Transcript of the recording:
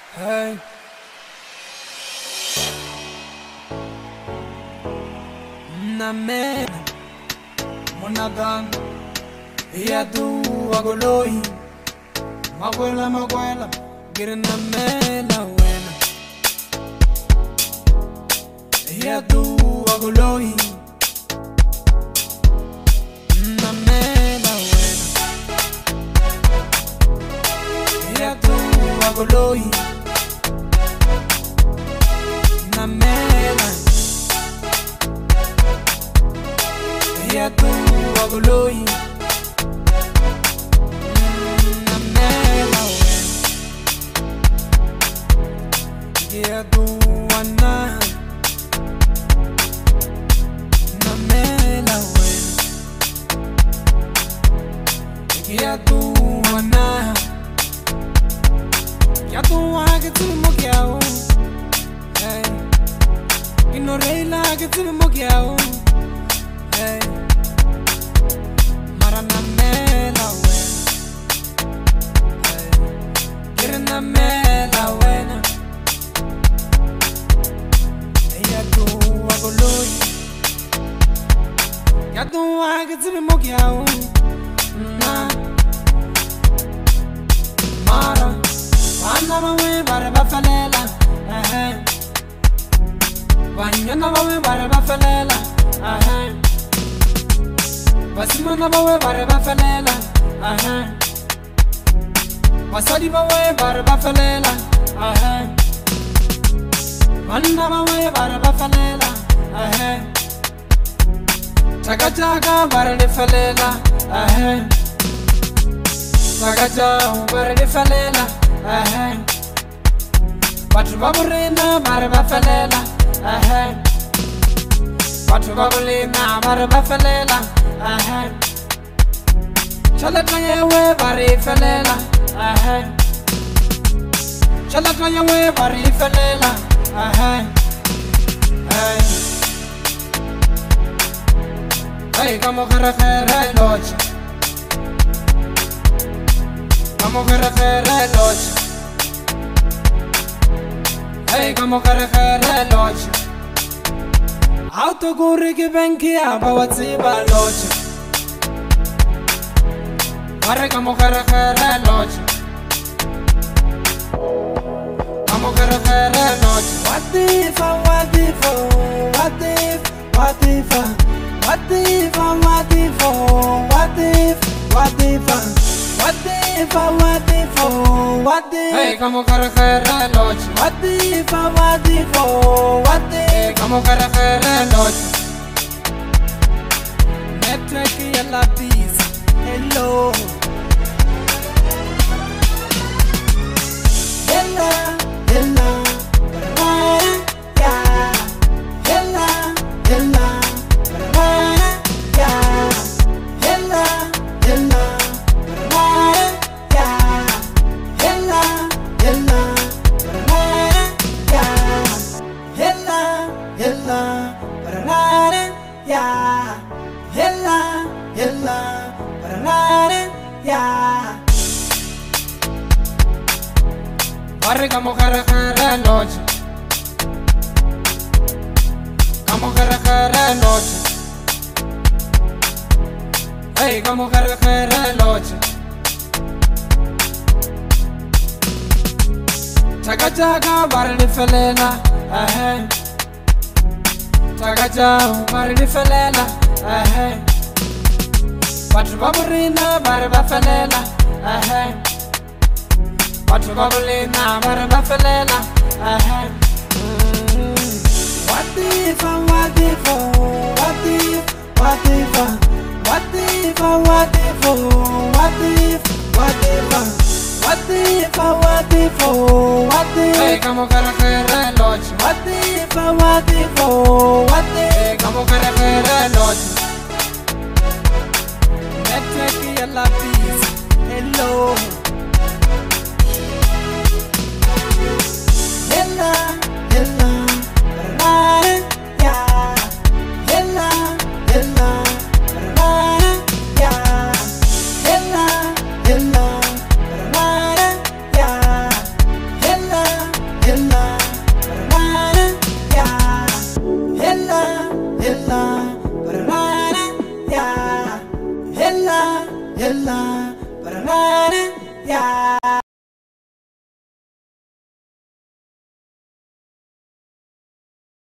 Hey. Namen Monadan Yadu Agoloi Maguela Girnamela Wena Yadu Agoloi Namela Wena Yadu Agoloi Namela Yadu Agoloi Namela Yadu Wana Namela Yadu Wana Yadu Agatu Mogyao Inoreila Agatu Mogyao Maranamela Giranamela Wena Yadu Agoloi Yadu Agatu Mogyao Mara Wana Mawe Barabafalela Wanyana Mawe Barabafalela Basimana Mawe Barabafalela Wasadi Mawe Barabafalela Wanda Mawe Barabafalela Chaka Chaka Barabafalela Chaka Chaka Barabafalela Watu Baburina Barabafalela Watu Babulina Barabafalela Chalaka Yawe Barifalela Chalaka Yawe Barifalela Hey, como khere loch Como khere loch Hey, como khere loch Auto guri ki benki abawatsi baloch Mare como khere loch Como khere loch What if Hey, como khere loch What if Hey, como khere loch Network yalla peace Hello Hella Arre como khere loch Como khere loch Hey como khere loch Chaka chaka barabafalela Chaka chaka barabafalela Watu Baburina Barabafalela Watu Babulina Barabafalela What if Hey, como khere loch Hey, como khere loch Network yalla peace Hello Hella yalla, barana, ya.